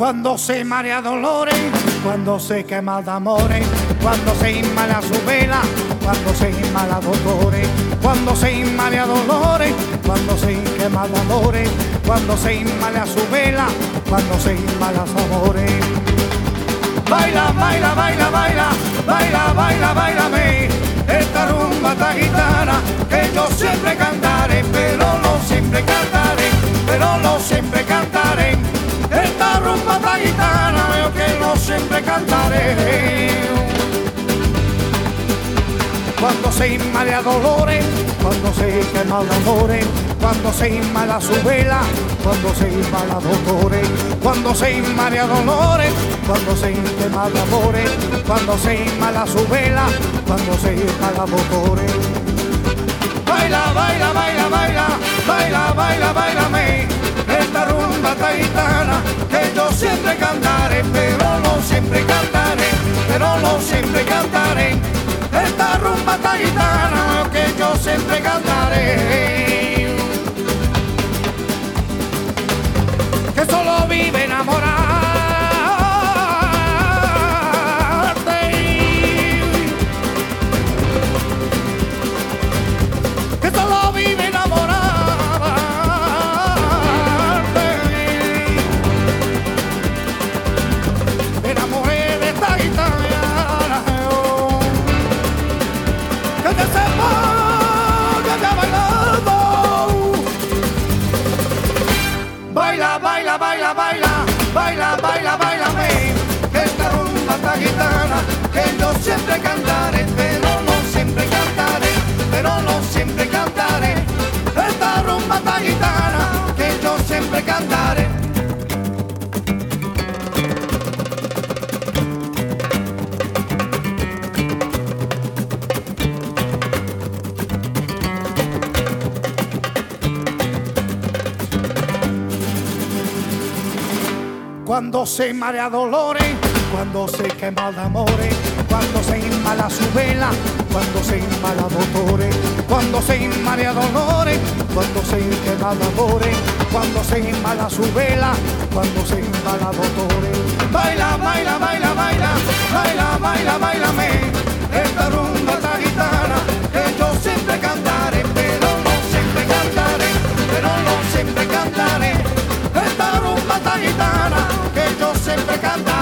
Cuando se marea dolores, cuando se quema de amores, cuando se inmala su vela, cuando se inmala dolores, cuando se inmala dolores, cuando se quema de amores, cuando se inmala su vela, cuando se inmala sus amores. Baila, baila, baila, baila, baila, baila, bailame esta rumba, esta gitana que yo siempre cantaré, pero no siempre cantaré, pero no siempre cantaré. Esta rumba, esta gitana yo que no siempre cantaré. Cuando se inmala dolores, cuando se quema de amores, cuando se inmala su vela, cuando se inmala dolores, cuando se inmala dolores, cuando se quema de amores, cuando se inmala su vela, cuando se inmala dolores. Baila, baila, baila, baila, baila, baila, bailame esta rumba, esta gitana que yo siempre cantaré, pero no siempre cantaré, pero no siempre cantaré. Esta rumba, esta gitana que yo siempre cantaré. Que solo vive enamorarte, que solo vive enamorarte. Me enamoré de esta gitana, que te sepa que te bailando. Baila, baila, baila, baila, baila, baila, bailame esta rumba, esta gitana que yo siempre cantaré, pero no siempre cantaré, pero no siempre cantaré. Esta rumba, esta gitana que yo siempre cantaré. Cuando se marea dolores, cuando se quema de amores, cuando se inmala su vela, cuando se inmala dolores, cuando se inmala dolores, cuando se quema de amores, cuando se inmala su vela, cuando se inmala dolores. Baila, baila, baila, baila, baila, baila, bailame esta rumba, esta gitana que yo siempre cantaré, pero no siempre cantaré, pero no siempre cantaré. Esta rumba, esta gitana que yo siempre cantaré.